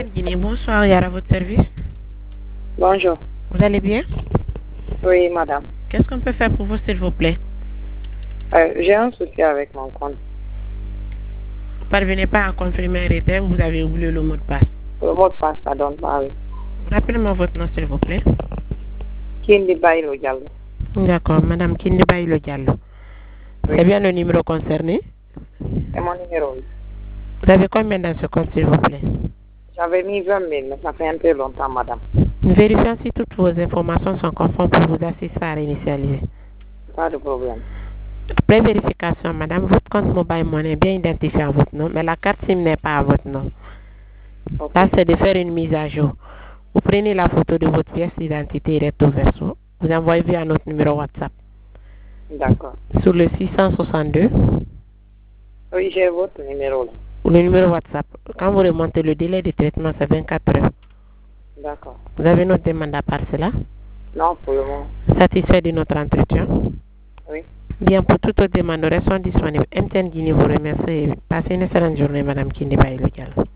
Guinée, bonsoir, Yara, à votre service. Bonjour. Vous allez bien? Oui, madame. Qu'est-ce qu'on peut faire pour vous, s'il vous plaît? J'ai un souci avec mon compte. Vous ne parvenez pas à confirmer un retrait ou vous avez oublié le mot de passe? Le mot de passe, ça donne pas. Oui. Rappelez-moi votre nom, s'il vous plaît. Kindi Bailo Diallo. D'accord, Madame Kindi Bailo Diallo. Oui. C'est bien le numéro concerné? C'est mon numéro. Oui. Vous avez combien dans ce compte, s'il vous plaît? J'avais mis 20 000, mais ça fait un peu longtemps, madame. Vérifions si toutes vos informations sont conformes pour vous assister à réinitialiser. Pas de problème. Après vérification, madame, votre compte mobile money est bien identifié à votre nom, mais la carte SIM n'est pas à votre nom. Okay. Là, c'est de faire une mise à jour. Vous prenez la photo de votre pièce d'identité recto verso. Vous envoyez via notre numéro WhatsApp. D'accord. Sur le 662. Oui, j'ai votre numéro là. Le numéro WhatsApp. Quand vous remontez, le délai de traitement, c'est 24 heures. D'accord. Vous avez notre demande à part cela? Non, pour le moment. Satisfait de notre entretien? Oui. Bien, pour toute autre demande, nous restons disponibles. MTN Guinée vous remercie. Passez une excellente journée, Madame Kindi Bailo Diallo.